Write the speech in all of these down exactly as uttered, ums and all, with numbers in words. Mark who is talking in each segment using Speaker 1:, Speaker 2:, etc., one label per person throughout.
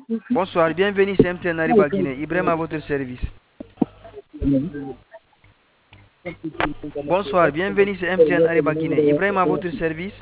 Speaker 1: Bonsoir, bienvenue chez M T N Ariba Guinée. Ibrahim à votre service. Bonsoir, bienvenue chez M T N Ariba Guinée. Ibrahim à votre service.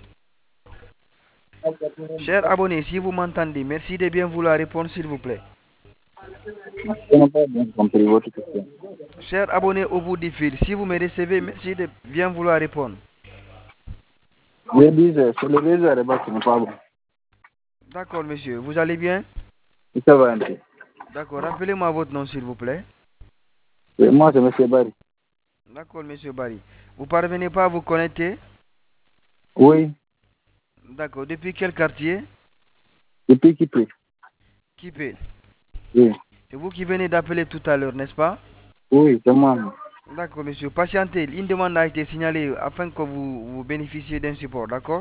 Speaker 1: Chers abonnés, si vous m'entendez, merci de bien vouloir répondre s'il vous plaît.
Speaker 2: Je n'ai pas bien compris votre question.
Speaker 1: Chers abonnés au bout du fil, si vous me recevez, merci de bien vouloir répondre.
Speaker 2: Je disais, c'est le réseau Ariba qui n'est pas bon.
Speaker 1: D'accord, monsieur. Vous allez bien?
Speaker 2: Ça va un peu.
Speaker 1: D'accord. Rappelez-moi votre nom, s'il vous plaît.
Speaker 2: Et moi, c'est M. Barry.
Speaker 1: D'accord, monsieur Barry. Vous parvenez pas à vous connecter?
Speaker 2: Oui,
Speaker 1: D'accord. Depuis quel quartier?
Speaker 2: depuis qui peut.
Speaker 1: Kipé.
Speaker 2: Oui,
Speaker 1: C'est vous qui venez d'appeler tout à l'heure, n'est-ce pas?
Speaker 2: oui, c'est moi.
Speaker 1: D'accord, monsieur. Patientez. Une demande a été signalée afin que vous, vous bénéficiez d'un support, d'accord?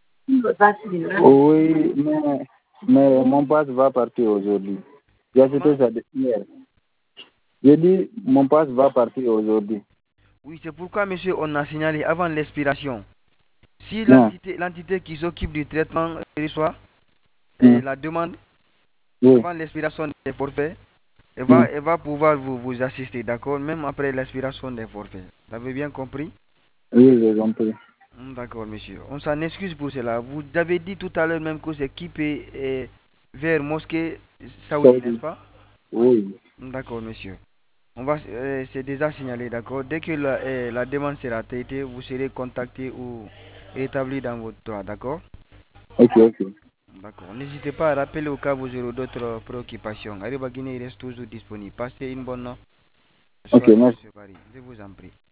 Speaker 2: Oui, mais, mais mon passe va partir aujourd'hui. J'ai acheté ça hier. J'ai dit, mon passe va partir aujourd'hui.
Speaker 1: Oui, c'est pourquoi, monsieur, on a signalé avant l'expiration. Si
Speaker 2: Non.
Speaker 1: l'entité l'entité qui s'occupe du traitement reçoit eh,
Speaker 2: Hum,
Speaker 1: la demande
Speaker 2: Oui.
Speaker 1: avant l'expiration des forfaits, elle va,
Speaker 2: hum,
Speaker 1: elle va pouvoir vous, vous assister, d'accord? Même après l'expiration des forfaits. Vous avez bien compris?
Speaker 2: Oui, j'ai compris.
Speaker 1: Hmm, d'accord, monsieur. On s'en excuse pour cela. Vous avez dit tout à l'heure même que c'est équipé eh, vers mosquée Saoudi, n'est-ce
Speaker 2: Saoudi.
Speaker 1: pas?
Speaker 2: Oui.
Speaker 1: Hmm, d'accord, monsieur. On va, eh, c'est déjà signalé, d'accord? Dès que la, eh, la demande sera traitée, vous serez contacté ou rétabli dans votre droit, d'accord?
Speaker 2: Ok, ok.
Speaker 1: D'accord. N'hésitez pas à rappeler au cas où vous aurez d'autres préoccupations. Arriba Guinée reste toujours disponible. Passez une bonne
Speaker 2: Ok,
Speaker 1: soirée,
Speaker 2: merci.
Speaker 1: monsieur Barry. Je vous en prie.